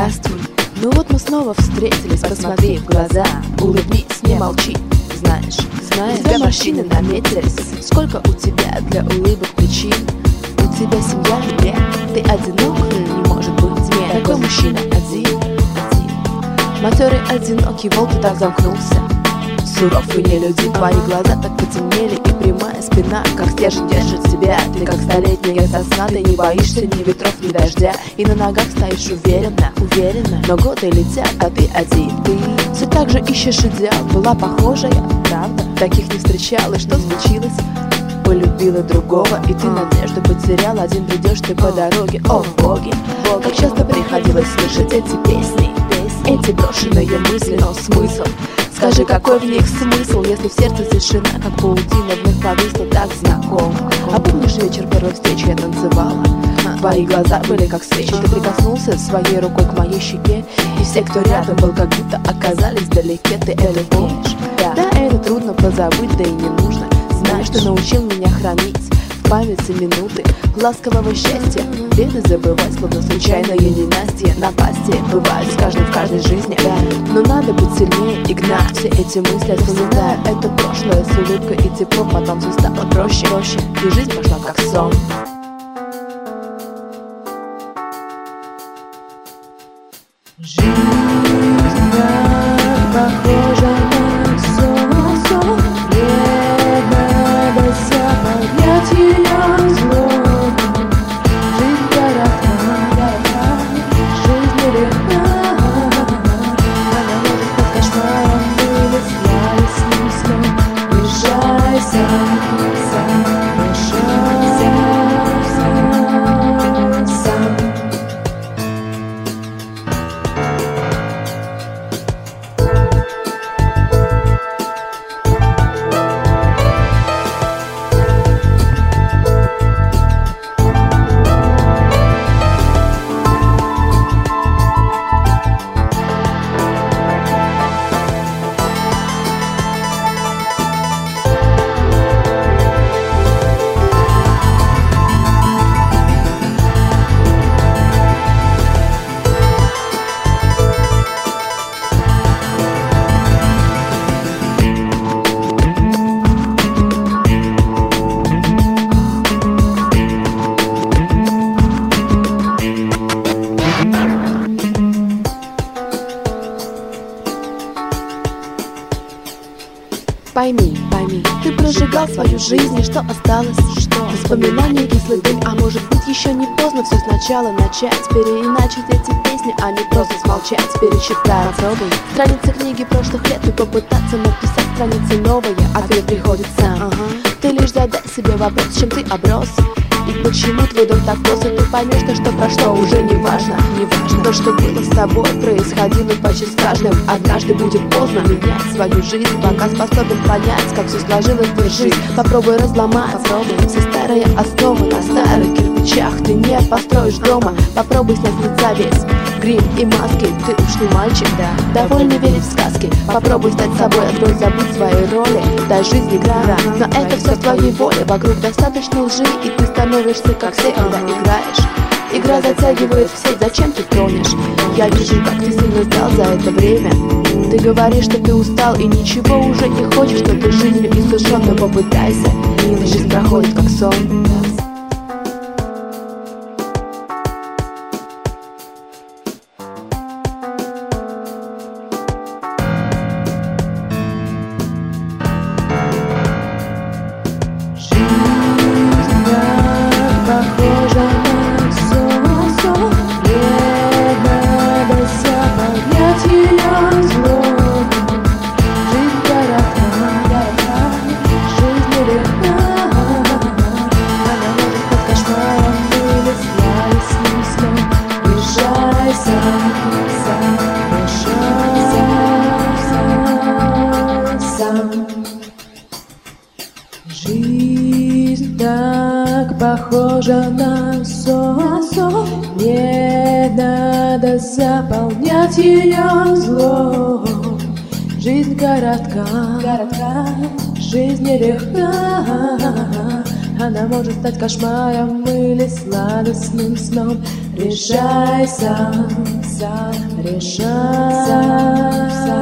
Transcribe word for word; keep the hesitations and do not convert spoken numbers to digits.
Здравствуй, ну вот мы снова встретились. Посмотри в глаза, улыбнись, не молчи. Знаешь, знаешь, у тебя морщины наметились. Сколько у тебя для улыбок причин? У тебя семья, нет, ты одинок, не может быть, нет. Такой мужчина один, один. Матерый одинокий волк, ты так замкнулся. Суров и нелюдим, твои глаза так потемнели, и прямая спина, как стержень, держит тебя. Ты как столетняя сосна, ты не боишься ни ветров, ни дождя, и на ногах стоишь уверенно, уверенно. Но годы летят, а ты один, ты все так же ищешь идеал. Была похожая, правда? Таких не встречала, что случилось? Полюбила другого, и ты надежду потерял. Один придешь ты по дороге, о боги, как часто приходилось слышать эти песни, эти брошенные мысли, но смысл? Скажи, какой в них смысл, если в сердце тишина, как паутина вновь повисла, так знакомо. А помнишь вечер первой встречи я танцевала? Твои глаза были как свечи, ты прикоснулся своей рукой к моей щеке, и все, кто рядом был, как будто оказались вдалеке. Ты это помнишь? Да, да, это трудно позабыть, да и не нужно. Знаешь, ты научил меня хранить в памяти минуты ласкового счастья, беды забывать, словно случайное ненастье. Напасти бывают с каждым в каждой жизни, но надо быть сильнее и гнать все эти мысли. Вспоминая это прошлое с улыбкой и теплом, потом все стало проще, проще, и жизнь пошла как сон. Жизнь так похожа на сон, сон. Не надо заполнять ее злом. Жизнь коротка, жизнь нелегка. Она может стать кошмаром или сладостным сном. Решайся, сам, решайся, сам, сам. Пойми, пойми, ты прожигал свою жизнь, и что осталось? Что? Воспоминания, кислый дым, а может быть еще не поздно все сначала начать, переиначить эти песни, а не просто смолчать, перечитать. Попробуй страницы книги прошлых лет и попытаться написать страницы новые, ответ приходит сам. Ага. Ты лишь задай себе вопрос, чем ты оброс. И почему твой дом так косо, ты поймешь, то, что прошло, уже не важно, не важно. То, что было с тобой, происходило почти с каждым. Однажды будет поздно менять свою жизнь, пока способен понять, как все сложилось, держись. Попробуй разломать, попробуй. Все старые основы на старых кирпичах ты не построишь дома. Попробуй снять с лица весь грим и маски. Ты уж не мальчик, да, довольно верить в сказки. Попробуй стать собой, открой, забудь свои роли. Дай жизнь игра, но это все в твоей воле. Вокруг достаточно лжи, и ты становишься как все, когда играешь. Игра затягивает в сеть, зачем ты тонешь? Я вижу, как ты сильно сдал за это время. Ты говоришь, что ты устал и ничего уже не хочешь, что ты жизнью иссушен, но попытайся, и жизнь проходит как сон. Жизнь так похожа на сон, сон. Не надо заполнять ее злом. Жизнь коротка, коротка, жизнь нелегка. Она может стать кошмаром или сладостным сном. Решайся, сам. решай.